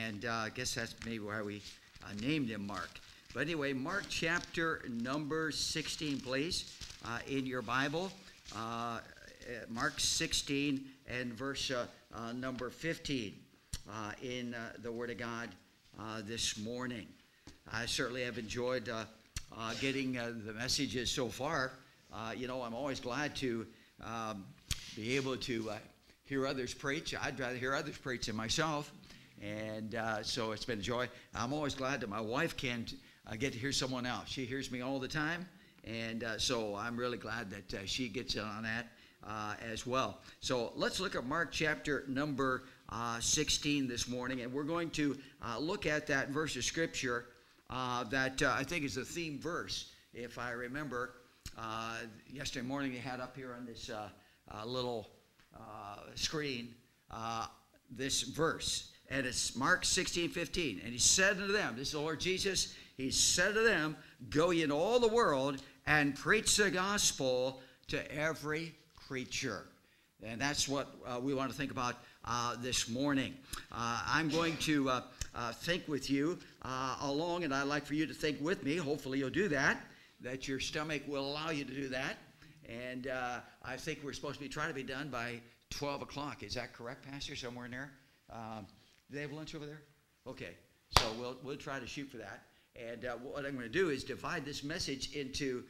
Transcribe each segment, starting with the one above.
And I guess that's maybe why we named him Mark. But anyway, Mark chapter number 16, please, in your Bible. Mark 16 and verse number 15 in the Word of God this morning. I certainly have enjoyed getting the messages so far. I'm always glad to be able to hear others preach. I'd rather hear others preach than myself. And so it's been a joy. I'm always glad that my wife can get to hear someone else. She hears me all the time. And so I'm really glad that she gets in on that as well. So let's look at Mark chapter number 16 this morning. And we're going to look at that verse of Scripture that I think is the theme verse. If I remember, yesterday morning they had up here on this little screen this verse. And it's Mark 16:15. And he said unto them, this is the Lord Jesus, he said to them, go ye into all the world and preach the gospel to every creature. And that's what we want to think about this morning. I'm going to think with you along, and I'd like for you to think with me. Hopefully you'll do that your stomach will allow you to do that. And I think we're supposed to be trying to be done by 12 o'clock. Is that correct, Pastor? Somewhere in there? Do they have lunch over there? Okay. So we'll try to shoot for that. And what I'm going to do is divide this message into,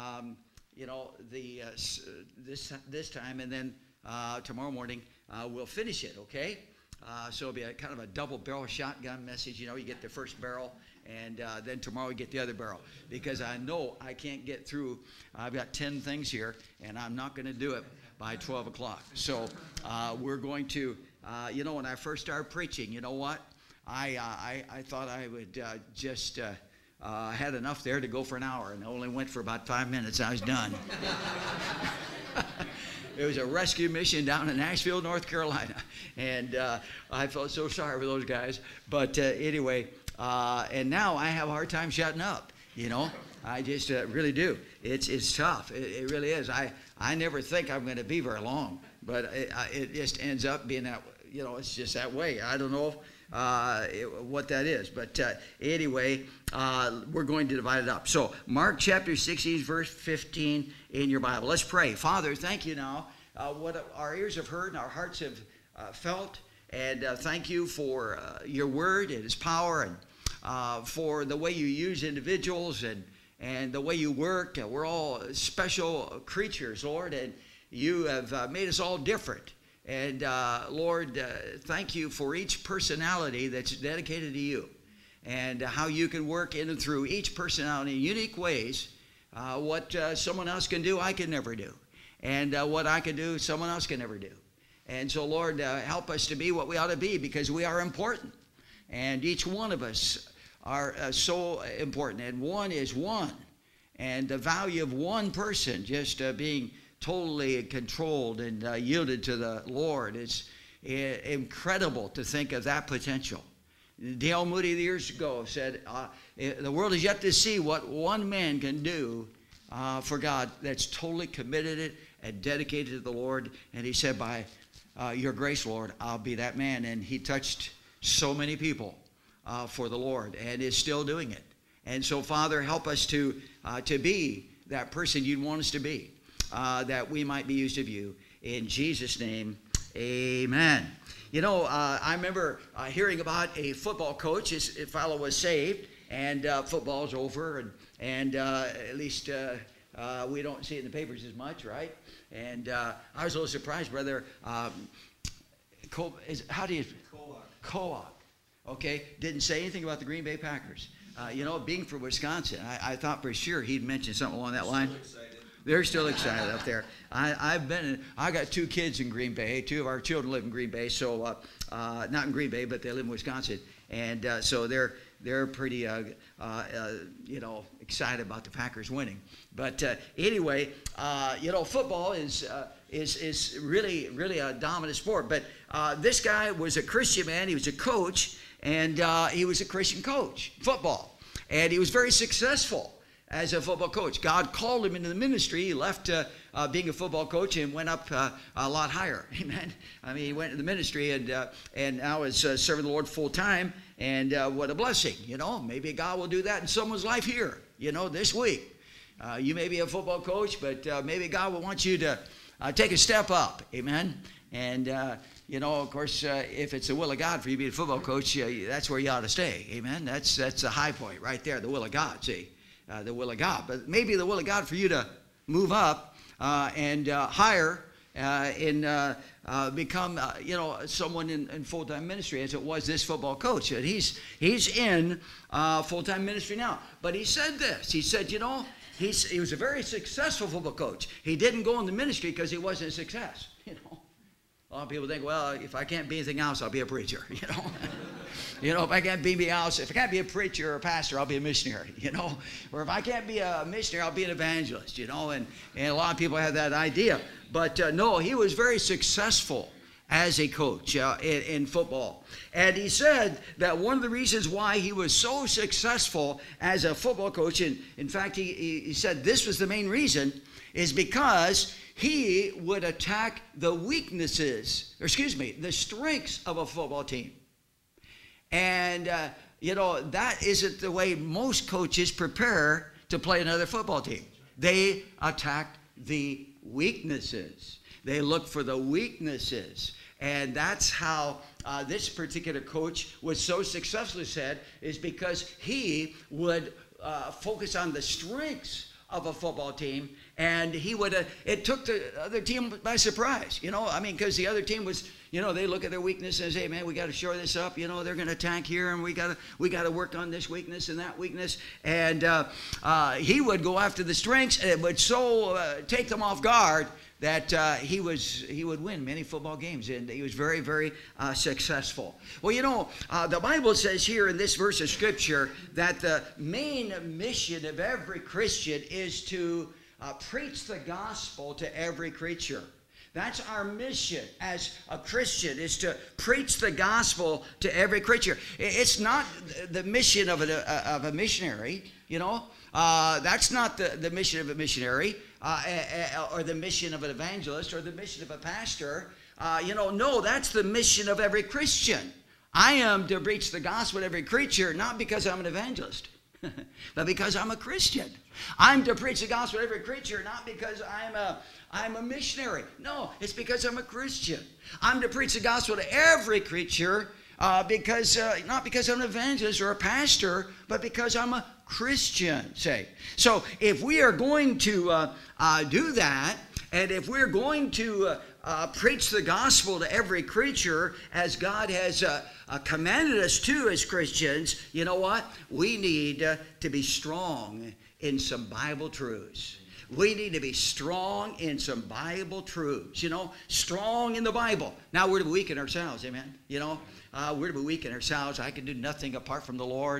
this time, and then tomorrow morning we'll finish it, okay? So it'll be a kind of a double barrel shotgun message. You get the first barrel, and then tomorrow we get the other barrel. Because I know I can't get through. I've got 10 things here, and I'm not going to do it by 12 o'clock. So we're going to, when I first started preaching, you know what? I thought I would just had enough there to go for an hour, and I only went for about 5 minutes. I was done. It was a rescue mission down in Nashville, North Carolina, and I felt so sorry for those guys. But anyway, and now I have a hard time shutting up. I just really do. It's tough. It really is. I never think I'm going to be very long, but it just ends up being that. It's just that way. I don't know what that is. But anyway, we're going to divide it up. So Mark chapter 16, verse 15 in your Bible. Let's pray. Father, thank you now. What our ears have heard and our hearts have felt. And thank you for your word and its power, and for the way you use individuals and the way you work. We're all special creatures, Lord, and you have made us all different. And Lord, thank you for each personality that's dedicated to you, and how you can work in and through each personality in unique ways. What someone else can do, I can never do. And what I can do, someone else can never do. And so, Lord, help us to be what we ought to be, because we are important. And each one of us are so important. And one is one. And the value of one person just being totally controlled and yielded to the Lord. It's incredible to think of that potential. Dale Moody years ago said, the world is yet to see what one man can do for God that's totally committed and dedicated to the Lord. And he said, by your grace, Lord, I'll be that man. And he touched so many people for the Lord, and is still doing it. And so, Father, help us to be that person you'd want us to be. That we might be used of you. In Jesus' name, amen. I remember hearing about a football coach. This fellow was saved, and football's over, and at least we don't see it in the papers as much, right? And I was a little surprised, brother. How do you? Coak. Okay, didn't say anything about the Green Bay Packers. Being from Wisconsin, I thought for sure he'd mention something along that line. They're still excited up there. I got 2 kids in Green Bay. 2 of our children live in Green Bay, so not in Green Bay, but they live in Wisconsin, and so they're pretty excited about the Packers winning. But anyway, football is really a dominant sport. But this guy was a Christian man. He was a coach, and he was a Christian coach, football, and he was very successful as a football coach. God called him into the ministry. He left being a football coach and went up a lot higher. Amen. I mean, he went into the ministry and now is serving the Lord full time. And what a blessing, Maybe God will do that in someone's life here, this week. You may be a football coach, but maybe God will want you to take a step up. Amen. And, of course, if it's the will of God for you to be a football coach, that's where you ought to stay. Amen. That's a high point right there, the will of God, see. The will of God. But maybe the will of God for you to move up and hire and become, someone in full-time ministry, as it was this football coach. And he's in full-time ministry now. But he said this. He said, he was a very successful football coach. He didn't go into ministry because he wasn't a success. A lot of people think, well, if I can't be anything else, I'll be a preacher. If I can't be anything else, if I can't be a preacher or a pastor, I'll be a missionary. Or if I can't be a missionary, I'll be an evangelist. And a lot of people have that idea. But no, he was very successful as a coach in football. And he said that one of the reasons why he was so successful as a football coach, and in fact, he said this was the main reason, is because he would attack the strengths of a football team. And, that isn't the way most coaches prepare to play another football team. They attack the weaknesses. They look for the weaknesses. And that's how this particular coach was so successful, said, is because he would focus on the strengths of a football team, and he would, it took the other team by surprise, because the other team was, they look at their weakness and say, hey, man, we got to shore this up, they're going to attack here, and we got to work on this weakness and that weakness, and he would go after the strengths, and it would so take them off guard that he would win many football games, and he was very, very successful. Well, the Bible says here in this verse of Scripture that the main mission of every Christian is to preach the gospel to every creature. That's our mission as a Christian, is to preach the gospel to every creature. It's not the mission of a missionary, That's not the mission of a missionary or the mission of an evangelist or the mission of a pastor. No, that's the mission of every Christian. I am to preach the gospel to every creature, not because I'm an evangelist, but because I'm a Christian. I'm to preach the gospel to every creature, not because I'm a missionary. No, it's because I'm a Christian. I'm to preach the gospel to every creature not because I'm an evangelist or a pastor, but because I'm a Christian, say. So if we are going to do that, and if we're going to preach the gospel to every creature as God has commanded us to as Christians, you know what? We need to be strong in some Bible truths. We need to be strong in some Bible truths, strong in the Bible. Now we're to be weak in ourselves, amen? We're to be weak in ourselves. I can do nothing apart from the Lord,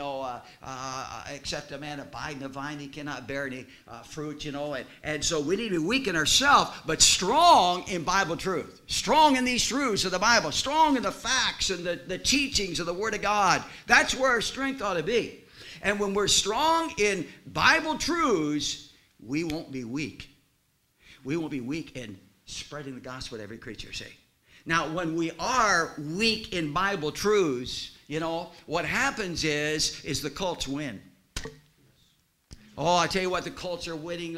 except a man abide in the vine, he cannot bear any fruit, and so we need to be weak in ourselves, but strong in Bible truth, strong in these truths of the Bible, strong in the facts and the teachings of the Word of God. That's where our strength ought to be. And when we're strong in Bible truths, we won't be weak. We won't be weak in spreading the gospel to every creature, say. Now, when we are weak in Bible truths, what happens is the cults win. Oh, I tell you what, the cults are winning.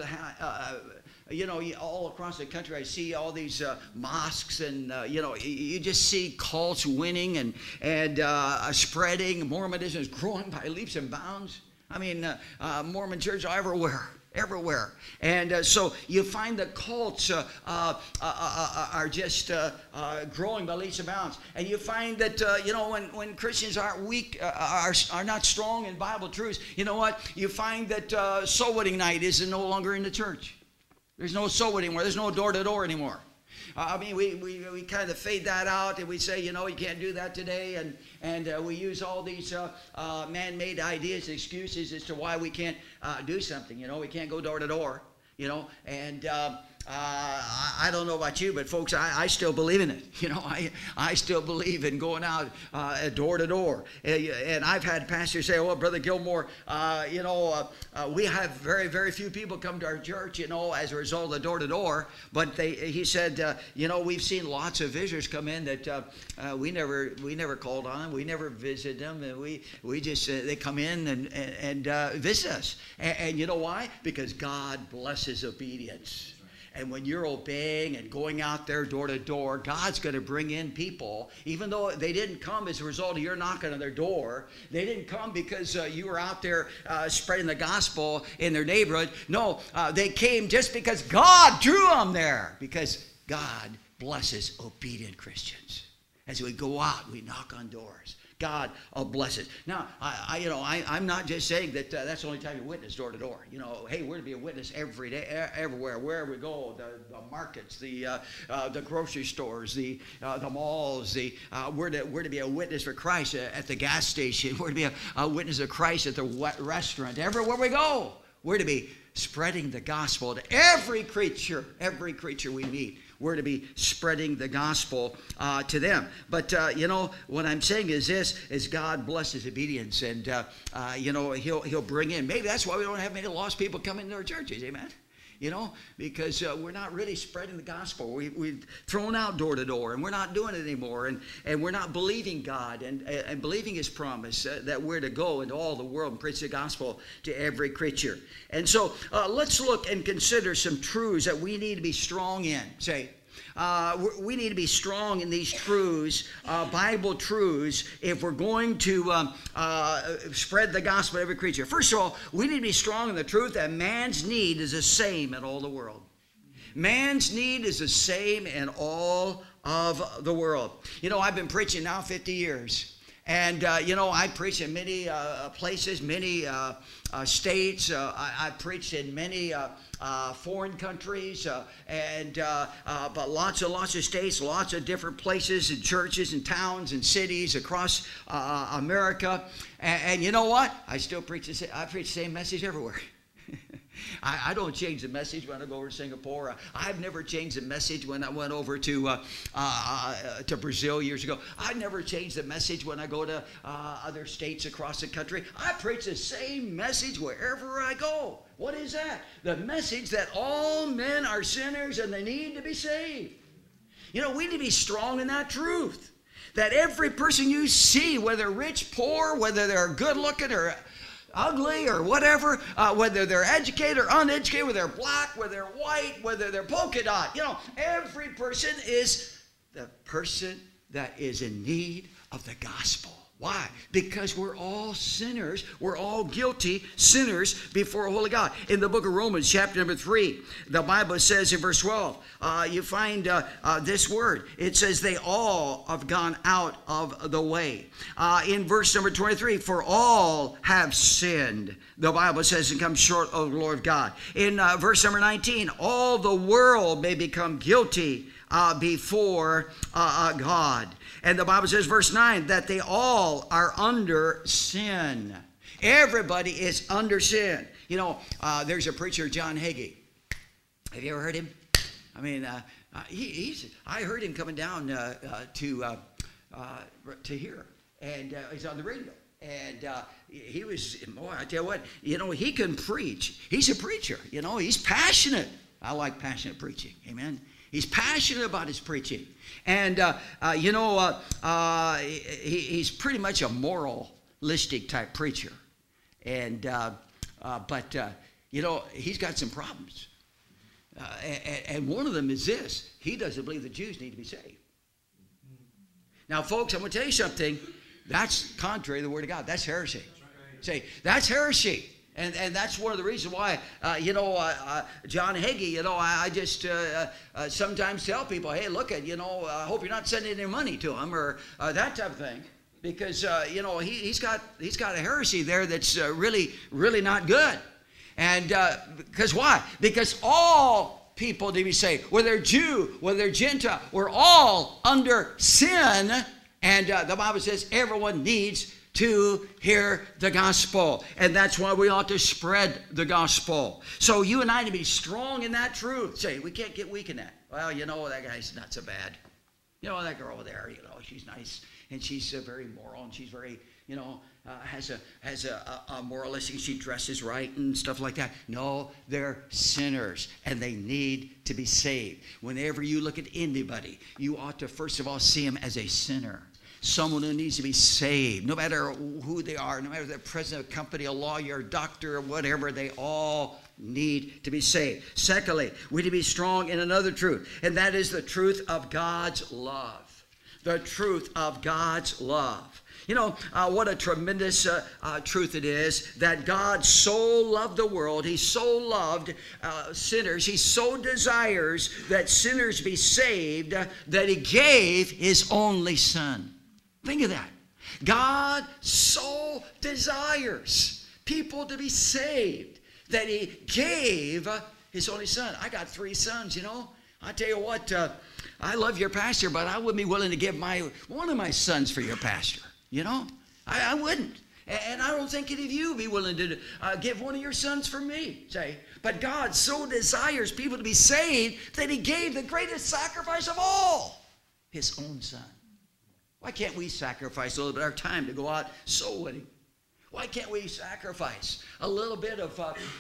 All across the country, I see all these mosques, and you just see cults winning and spreading. Mormonism is growing by leaps and bounds. I mean, Mormon churches are everywhere. And so you find the cults are just growing by leaps and bounds. And you find that, when Christians aren't weak, are not strong in Bible truths, you know what? You find that soul winning night is no longer in the church. There's no soul winning anymore. There's no door-to-door anymore. We kind of fade that out, and we say, you can't do that today, and we use all these man-made ideas and excuses as to why we can't do something. We can't go door to door, and I don't know about you, but folks, I still believe in it. You know, I still believe in going out door to door. And I've had pastors say, well, Brother Gilmore, we have very, very few people come to our church, as a result of door to door. But he said, we've seen lots of visitors come in that we never called on them. We never visited them. And we just, they come in and visit us. And you know why? Because God blesses obedience. And when you're obeying and going out there door to door, God's going to bring in people, even though they didn't come as a result of your knocking on their door. They didn't come because you were out there spreading the gospel in their neighborhood. No, they came just because God drew them there, because God blesses obedient Christians. As we go out, we knock on doors. God bless it. Now, I'm not just saying that that's the only time you witness door to door. Hey, we're to be a witness every day, everywhere, wherever we go. The markets, the grocery stores, the malls. We're to be a witness for Christ at the gas station. We're to be a witness of Christ at the restaurant. Everywhere we go, we're to be spreading the gospel to every creature we meet. We're to be spreading the gospel to them. But, what I'm saying is this, is God blesses obedience. And, he'll bring in. Maybe that's why we don't have many lost people coming to our churches. Amen. Because we're not really spreading the gospel. We've thrown out door to door, and we're not doing it anymore. And we're not believing God and believing His promise that we're to go into all the world and preach the gospel to every creature. And so let's look and consider some truths that we need to be strong in. We need to be strong in these truths, Bible truths, if we're going to spread the gospel to every creature. First of all, we need to be strong in the truth that man's need is the same in all the world. Man's need is the same in all of the world. I've been preaching now 50 years. And, I preach in many places, many states. I preached in many foreign countries, but lots of states, lots of different places and churches and towns and cities across America. And you know what? I still preach the same message everywhere. I don't change the message when I go over to Singapore. I've never changed the message when I went over to Brazil years ago. I never changed the message when I go to other states across the country. I preach the same message wherever I go. What is that? The message that all men are sinners and they need to be saved. We need to be strong in that truth. That every person you see, whether rich, poor, whether they're good looking or ugly or whatever, whether they're educated or uneducated, whether they're black, whether they're white, whether they're polka dot, every person is the person that is in need of the gospel. Why? Because we're all sinners. We're all guilty sinners before a holy God. In the book of Romans, chapter number 3, the Bible says in verse 12, you find this word. It says, they all have gone out of the way. In verse number 23, for all have sinned, the Bible says, and come short of the glory of God. In verse number 19, all the world may become guilty before God. And the Bible says, verse 9, that they all are under sin. Everybody is under sin. There's a preacher, John Hagee. Have you ever heard him? I mean, I heard him coming down to here, and he's on the radio. And he was, boy, I tell you what, he can preach. He's a preacher, he's passionate. I like passionate preaching, amen. He's passionate about his preaching. And, he's pretty much a moralistic type preacher. And, he's got some problems. And one of them is this. He doesn't believe the Jews need to be saved. Now, folks, I'm going to tell you something. That's contrary to the Word of God. That's heresy. Say, that's heresy. And that's one of the reasons why, John Hagee, I just sometimes tell people, hey, look at, I hope you're not sending any money to him or that type of thing. Because, he's got a heresy there that's really, really not good. And because why? Because all people need to be saved. Whether they're Jew, whether they're Gentile, we're all under sin And the Bible says everyone needs to hear the gospel. And that's why we ought to spread the gospel. So you and I need to be strong in that truth. Say, we can't get weak in that. Well, you know, that guy's not so bad. You know, that girl over there, you know, she's nice. And she's very moral. And she's very, you know, has a moralistic. She dresses right and stuff like that. No, they're sinners. And they need to be saved. Whenever you look at anybody, you ought to first of all see him as a sinner. Someone who needs to be saved, no matter who they are, no matter if they're president of a company, a lawyer, a doctor, or whatever, they all need to be saved. Secondly, we need to be strong in another truth, and that is the truth of God's love. The truth of God's love. You know, what a tremendous truth it is that God so loved the world. He so loved sinners. He so desires that sinners be saved that he gave his only son. Think of that. God so desires people to be saved that he gave his only son. I got 3 sons, you know. I tell you what, I love your pastor, but I wouldn't be willing to give one of my sons for your pastor. You know, I wouldn't. And I don't think any of you would be willing to give one of your sons for me, say. But God so desires people to be saved that he gave the greatest sacrifice of all, his own son. Why can't we sacrifice a little bit of our time to go out soul winning? Why can't we sacrifice a little bit of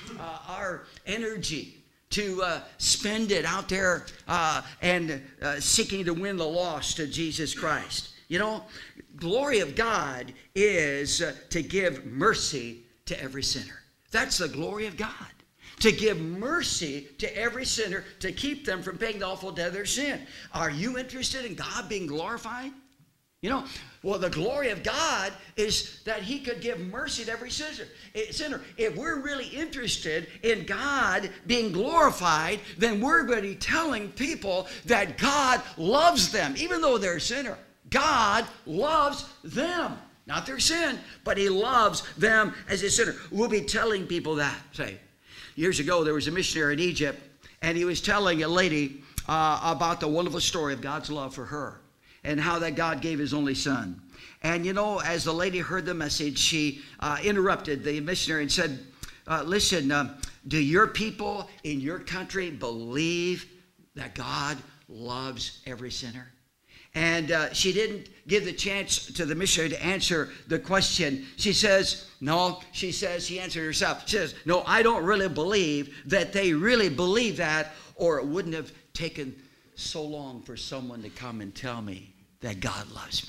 our energy to spend it out there and seeking to win the lost to Jesus Christ? You know, glory of God is to give mercy to every sinner. That's the glory of God. To give mercy to every sinner, to keep them from paying the awful debt of their sin. Are you interested in God being glorified? You know, well, the glory of God is that he could give mercy to every sinner. If we're really interested in God being glorified, then we're going to be telling people that God loves them, even though they're a sinner. God loves them. Not their sin, but he loves them as a sinner. We'll be telling people that. Say, years ago, there was a missionary in Egypt, and he was telling a lady about the wonderful story of God's love for her and how that God gave his only son. And, you know, as the lady heard the message, she interrupted the missionary and said, listen, do your people in your country believe that God loves every sinner? And she didn't give the chance to the missionary to answer the question. She says, no, she answered herself. She says, no, I don't really believe that they really believe that, or it wouldn't have taken so long for someone to come and tell me that God loves me.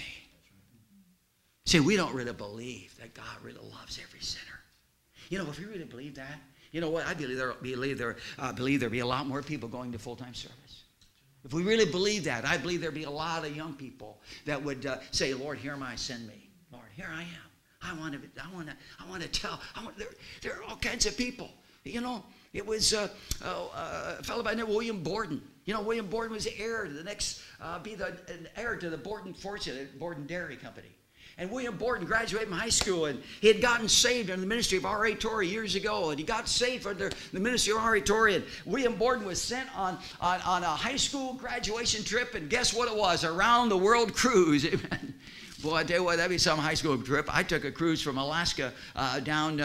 See, we don't really believe that God really loves every sinner. You know, if we really believe that, you know what? I believe there'll be a lot more people going to full-time service. If we really believe that, I believe there'll be a lot of young people that would say, Lord, here am I, send me. Lord, here I am. I want to tell. There are all kinds of people. You know, it was a fellow by the name of William Borden. You know, William Borden was the heir to the next, an heir to the Borden fortune at Borden Dairy Company. And William Borden graduated from high school, and he had gotten saved under the ministry of R.A. Torrey years ago. And he got saved under the ministry of R.A. Torrey. And William Borden was sent on a high school graduation trip. And guess what it was? Around the world cruise. Amen. Boy, I tell you what, that'd be some high school trip. I took a cruise from Alaska down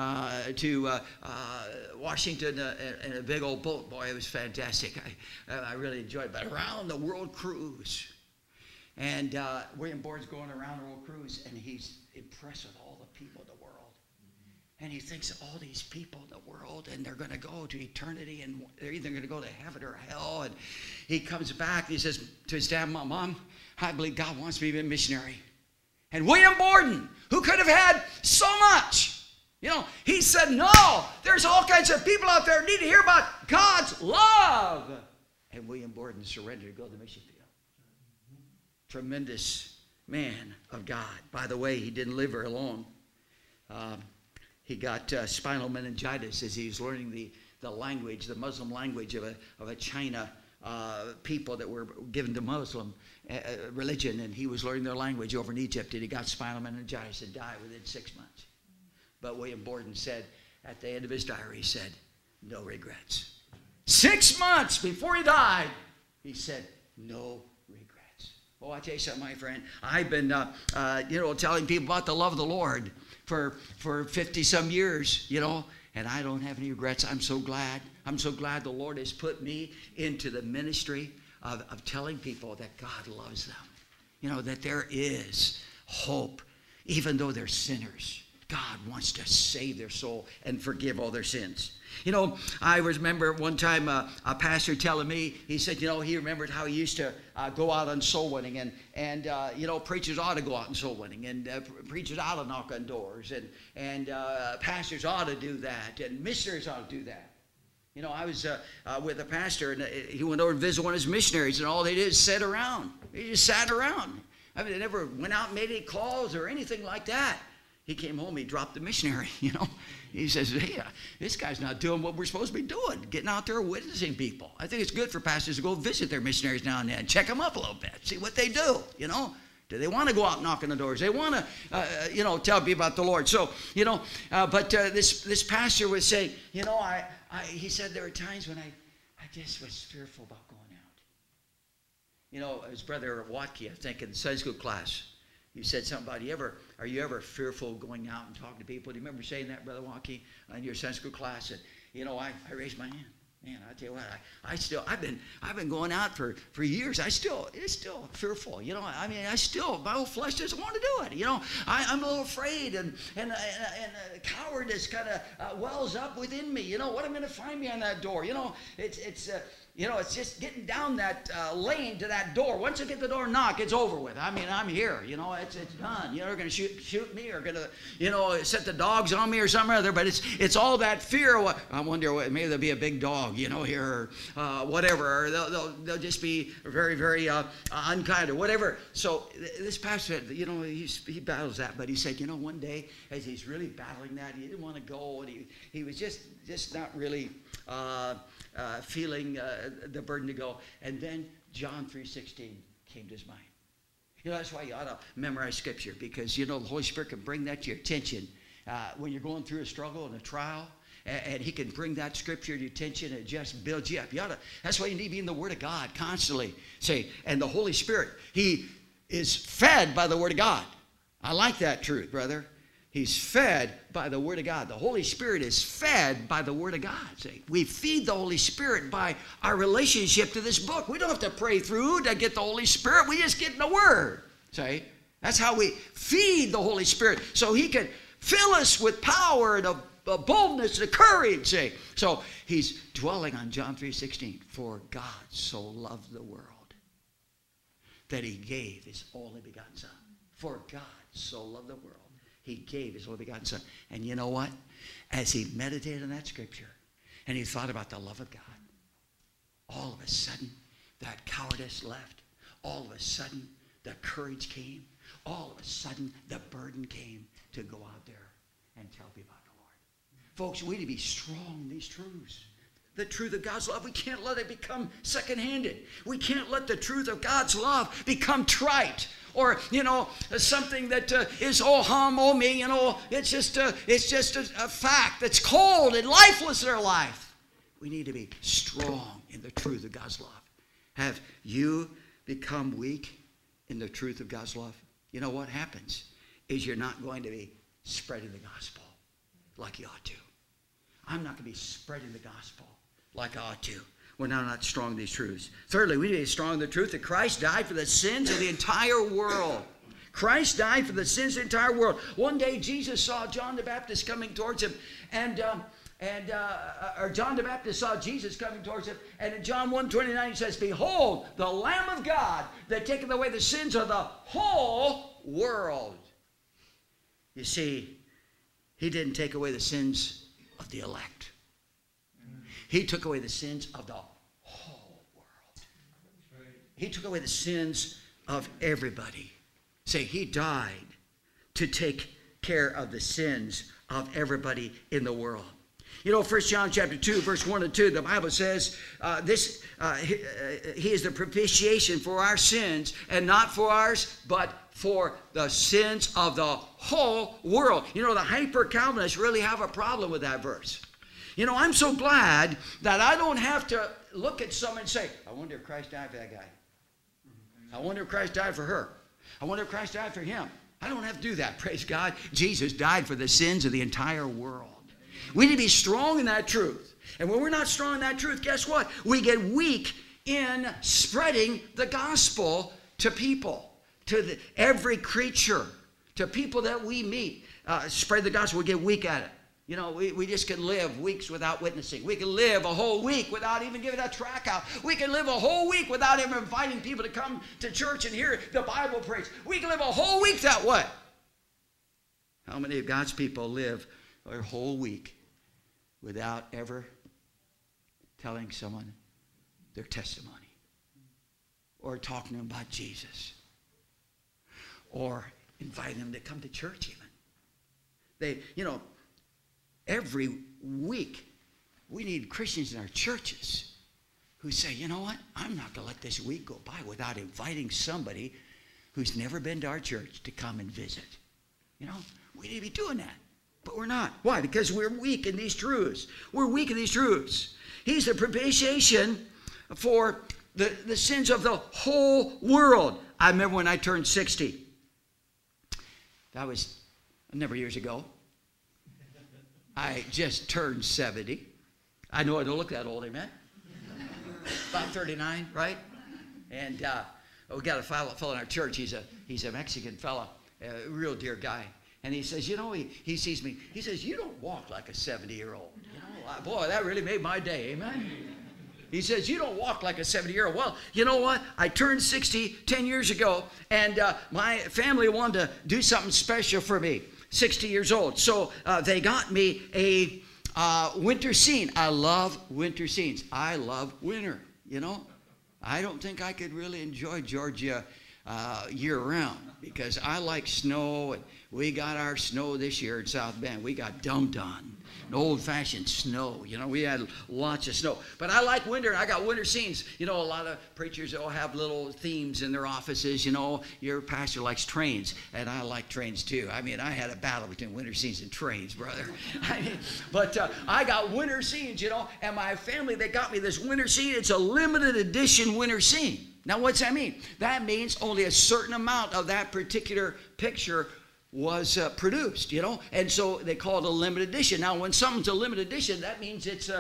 to Washington in a big old boat. Boy, it was fantastic. I really enjoyed it. But around the world cruise. And William Borden's going around the world cruise, and he's impressed with all the people in the world. And he thinks all these people in the world, and they're going to go to eternity, and they're either going to go to heaven or hell. And he comes back, and he says to his dad, Mom, I believe God wants me to be a missionary. And William Borden, who could have had so much, you know, he said, no, there's all kinds of people out there who need to hear about God's love. And William Borden surrendered to go to the mission field. Tremendous man of God. By the way, he didn't live very long. He got spinal meningitis as he was learning the language, the Muslim language of a China people that were given to Muslim religion, and he was learning their language over in Egypt, and he got spinal meningitis and died within 6 months. But William Borden said, at the end of his diary, he said, no regrets. 6 months before he died, he said, no regrets. Oh, I tell you something, my friend. I've been, telling people about the love of the Lord for 50-some years, and I don't have any regrets. I'm so glad. I'm so glad the Lord has put me into the ministry of telling people that God loves them. That there is hope, even though they're sinners. God wants to save their soul and forgive all their sins. I remember one time a pastor telling me, he said, he remembered how he used to go out on soul winning, and preachers ought to go out on soul winning, and preachers ought to knock on doors, and pastors ought to do that, and missionaries ought to do that. I was with a pastor, and he went over to visit one of his missionaries, and all they did is sit around. They just sat around. I mean, they never went out and made any calls or anything like that. He came home, he dropped the missionary, He says, hey, this guy's not doing what we're supposed to be doing, getting out there witnessing people. I think it's good for pastors to go visit their missionaries now and then, check them up a little bit, see what they do, Do they want to go out and knock on the doors? They want to, tell people about the Lord. So, but this pastor was saying, he said there were times when I just was fearful about going out. His brother Watke, I think, in the Sunday school class, he said something about, are you ever fearful of going out and talking to people? Do you remember saying that, Brother Watke, in your Sunday school class? And, I raised my hand. Man, I tell you what, I've been going out for years. It's still fearful. My old flesh doesn't want to do it. I'm a little afraid, and cowardice kind of wells up within me. What I'm going to find behind that door. It's just getting down that lane to that door. Once I get the door knocked, it's over with. I mean, I'm here. It's done. They're going to shoot me, or going to, set the dogs on me or something or other. But it's all that fear. I wonder, maybe there'll be a big dog, here, or whatever. Or they'll just be very, very unkind or whatever. So this pastor, he battles that. But he said, one day, as he's really battling that, he didn't want to go, and he was just not really feeling the burden to go. And then John 3:16 came to his mind. That's why you ought to memorize Scripture, because, the Holy Spirit can bring that to your attention when you're going through a struggle and a trial, and He can bring that Scripture to your attention and just build you up. That's why you need to be in the Word of God constantly. And the Holy Spirit, He is fed by the Word of God. I like that truth, brother. He's fed by the Word of God. The Holy Spirit is fed by the Word of God. See, we feed the Holy Spirit by our relationship to this book. We don't have to pray through to get the Holy Spirit. We just get in the Word. See, that's how we feed the Holy Spirit, so He can fill us with power and a boldness and a courage. See, so he's dwelling on John 3:16. For God so loved the world that He gave His only begotten Son. For God so loved the world, He gave His only begotten Son. And you know what? As he meditated on that Scripture and he thought about the love of God, all of a sudden that cowardice left. All of a sudden the courage came. All of a sudden the burden came to go out there and tell people about the Lord. Folks, we need to be strong in these truths. The truth of God's love, we can't let it become second-handed. We can't let the truth of God's love become trite, or something that is oh hum, oh me. It's just a fact that's cold and lifeless in our life. We need to be strong in the truth of God's love. Have you become weak in the truth of God's love? What happens is you're not going to be spreading the gospel like you ought to. I'm not going to be spreading the gospel like I ought to when I'm not strong in these truths. Thirdly, we need to be strong in the truth that Christ died for the sins of the entire world. Christ died for the sins of the entire world. One day Jesus saw John the Baptist coming towards him, or John the Baptist saw Jesus coming towards him, and in John 1:29 he says, "Behold, the Lamb of God that taketh away the sins of the whole world." You see, He didn't take away the sins of the elect. He took away the sins of the whole world. He took away the sins of everybody. Say, He died to take care of the sins of everybody in the world. 1 John chapter 2, verse 1 and 2, the Bible says, He is the propitiation for our sins, and not for ours, but for the sins of the whole world. The hyper-Calvinists really have a problem with that verse. I'm so glad that I don't have to look at someone and say, I wonder if Christ died for that guy. I wonder if Christ died for her. I wonder if Christ died for him. I don't have to do that, praise God. Jesus died for the sins of the entire world. We need to be strong in that truth. And when we're not strong in that truth, guess what? We get weak in spreading the gospel to people, to every creature, to people that we meet. Spread the gospel, we get weak at it. You know, we just can live weeks without witnessing. We can live a whole week without even giving a tract out. We can live a whole week without even inviting people to come to church and hear the Bible preached. We can live a whole week that way. How many of God's people live a whole week without ever telling someone their testimony, or talking to them about Jesus, or inviting them to come to church even? Every week, we need Christians in our churches who say, you know what? I'm not going to let this week go by without inviting somebody who's never been to our church to come and visit. You know, we need to be doing that, but we're not. Why? Because we're weak in these truths. We're weak in these truths. He's the propitiation for the sins of the whole world. I remember when I turned 60. That was a number of years ago. I just turned 70. I know I don't look that old, amen? About 39, right? And we got a fellow in our church. He's a Mexican fellow, a real dear guy. And he says, you know, he sees me. He says, you don't walk like a 70-year-old. You know, boy, that really made my day, amen? He says, you don't walk like a 70-year-old. Well, you know what? I turned 60 10 years ago, and my family wanted to do something special for me. 60 years old. So they got me a winter scene. I love winter scenes. I love winter, you know. I don't think I could really enjoy Georgia year-round because I like snow, and we got our snow this year in South Bend. We got Dum-Dum, an old-fashioned snow. You know, we had lots of snow. But I like winter, and I got winter scenes. You know, a lot of preachers will have little themes in their offices. You know, your pastor likes trains, and I like trains too. I mean, I had a battle between winter scenes and trains, brother. But I got winter scenes, you know, and my family, they got me this winter scene. It's a limited edition winter scene. Now, what's that mean? That means only a certain amount of that particular picture was produced, you know, and so they call it a limited edition. Now, when something's a limited edition, that means it's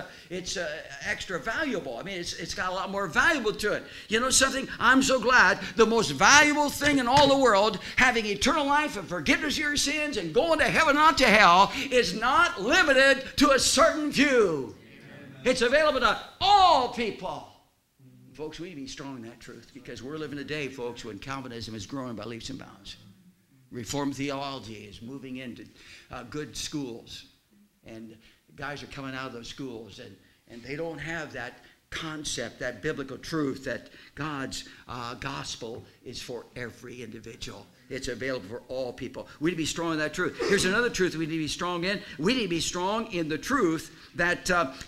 extra valuable. I mean, it's got a lot more valuable to it. You know something? I'm so glad the most valuable thing in all the world, having eternal life and forgiveness of your sins and going to heaven, not to hell, is not limited to a certain few. Amen. It's available to all people. Folks, we need to be strong in that truth because we're living a day, folks, when Calvinism is growing by leaps and bounds. Reformed theology is moving into good schools. And guys are coming out of those schools, and they don't have that concept, that biblical truth that God's gospel is for every individual. It's available for all people. We need to be strong in that truth. Here's another truth we need to be strong in. We need to be strong in the truth that,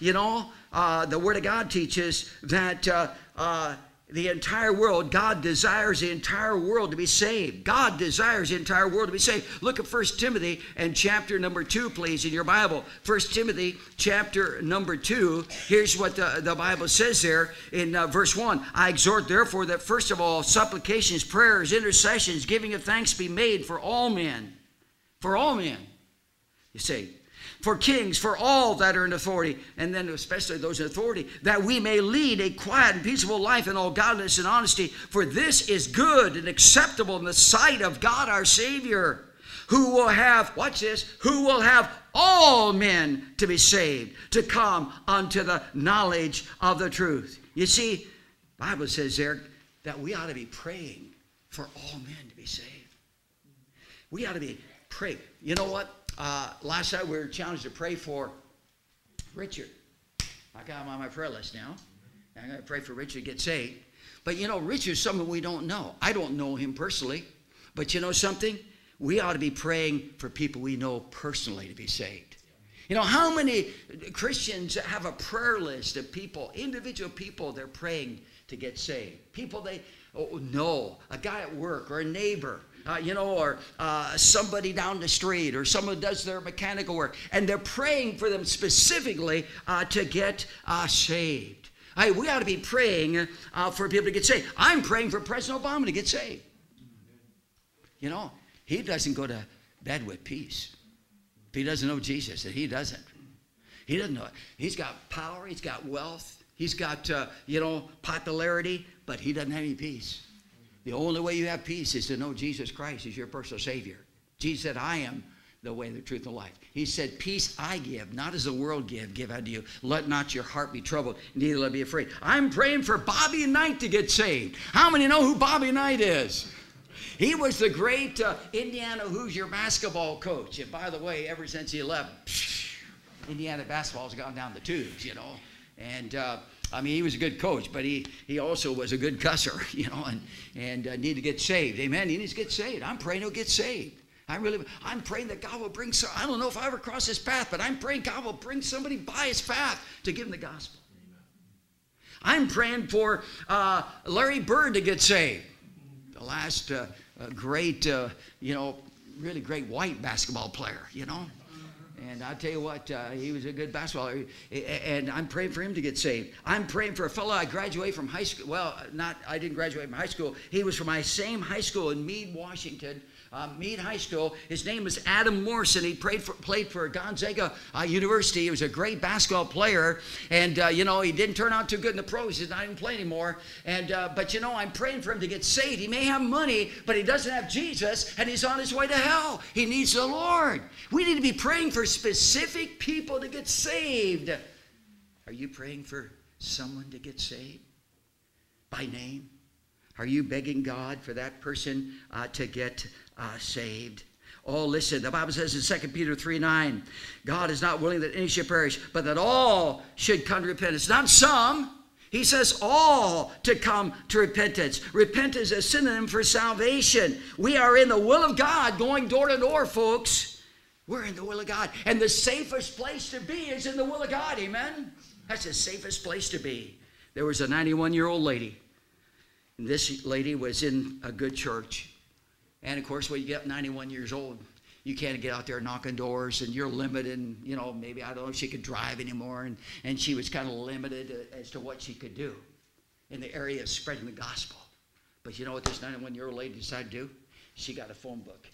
the Word of God teaches that the entire world, God desires the entire world to be saved. God desires the entire world to be saved. Look at 1 Timothy and chapter number 2, please, in your Bible. 1 Timothy chapter number 2. Here's what the Bible says there in verse 1. I exhort, therefore, that first of all, supplications, prayers, intercessions, giving of thanks be made for all men. For all men. You say, for kings, for all that are in authority, and then especially those in authority, that we may lead a quiet and peaceable life in all godliness and honesty. For this is good and acceptable in the sight of God our Savior, who will have, watch this, who will have all men to be saved, to come unto the knowledge of the truth. You see, the Bible says there that we ought to be praying for all men to be saved. We ought to be praying. You know what? Last night we were challenged to pray for Richard. I got him on my prayer list now. I'm going to pray for Richard to get saved. But you know, Richard's someone we don't know. I don't know him personally. But you know something? We ought to be praying for people we know personally to be saved. You know, how many Christians have a prayer list of people, individual people they're praying to get saved? People they know, a guy at work or a neighbor. Or somebody down the street, or someone who does their mechanical work, and they're praying for them specifically to get saved. We ought to be praying for people to get saved. I'm praying for President Obama to get saved. You know, he doesn't go to bed with peace. If he doesn't know Jesus, and he doesn't. He doesn't know it. He's got power. He's got wealth. He's got, popularity, but he doesn't have any peace. The only way you have peace is to know Jesus Christ is your personal Savior. Jesus said, I am the way, the truth, and the life. He said, peace I give, not as the world give unto you. Let not your heart be troubled, neither let it be afraid. I'm praying for Bobby Knight to get saved. How many know who Bobby Knight is? He was the great Indiana Hoosier basketball coach. And by the way, ever since he left, Indiana basketball's gone down the tubes, you know. And he was a good coach, but he also was a good cusser, you know, and needed to get saved. Amen. He needs to get saved. I'm praying he'll get saved. I'm praying that God will bring some. I don't know if I ever cross his path, but I'm praying God will bring somebody by his path to give him the gospel. I'm praying for Larry Bird to get saved. The last great, really great white basketball player, you know. And I tell you what, he was a good basketballer, and I'm praying for him to get saved. I'm praying for a fellow I graduated from high school. Well, I didn't graduate from high school. He was from my same high school in Meade, Washington. Meade High School. His name was Adam Morrison. He played for Gonzaga University. He was a great basketball player, and he didn't turn out too good in the pros. He's not even playing anymore. But I'm praying for him to get saved. He may have money, but he doesn't have Jesus, and he's on his way to hell. He needs the Lord. We need to be praying for specific people to get saved. Are you praying for someone to get saved by name? Are you begging God for that person to get saved? Oh, listen, the Bible says in 2 Peter 3:9, God is not willing that any should perish, but that all should come to repentance. Not some. He says all to come to repentance. Repentance is a synonym for salvation. We are in the will of God going door to door, folks. We're in the will of God. And the safest place to be is in the will of God, amen? That's the safest place to be. There was a 91-year-old lady. And this lady was in a good church. And, of course, when you get 91 years old, you can't get out there knocking doors, and you're limited. And, maybe, I don't know if she could drive anymore. And she was kind of limited as to what she could do in the area of spreading the gospel. But you know what this 91-year-old lady decided to do? She got a phone book.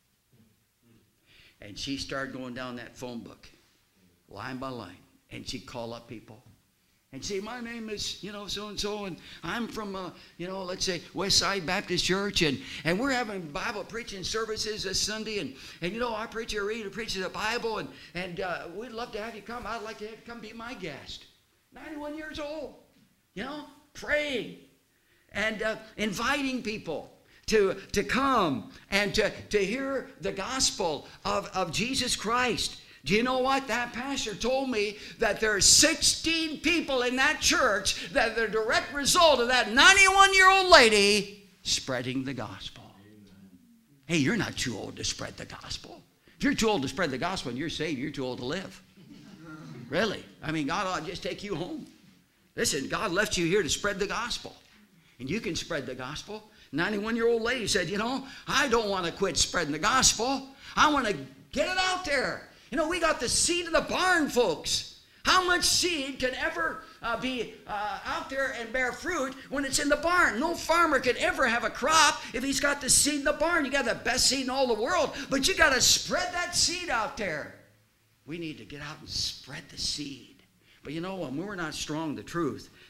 And she started going down that phone book, line by line. And she'd call up people. And say, my name is, so-and-so, and I'm from, let's say, Westside Baptist Church, and we're having Bible preaching services this Sunday, and our preacher preaches the Bible, and we'd love to have you come. I'd like to have you come be my guest. 91 years old, praying and inviting people to come and to hear the gospel of Jesus Christ. Do you know what? That pastor told me that there are 16 people in that church that are the direct result of that 91-year-old lady spreading the gospel. Hey, you're not too old to spread the gospel. If you're too old to spread the gospel and you're saved, you're too old to live. Really. God ought to just take you home. Listen, God left you here to spread the gospel. And you can spread the gospel. 91-year-old lady said, I don't want to quit spreading the gospel. I want to get it out there. We got the seed in the barn, folks. How much seed can ever be out there and bear fruit when it's in the barn? No farmer can ever have a crop if he's got the seed in the barn. You got the best seed in all the world, but you got to spread that seed out there. We need to get out and spread the seed. But when we're not strong in the truth,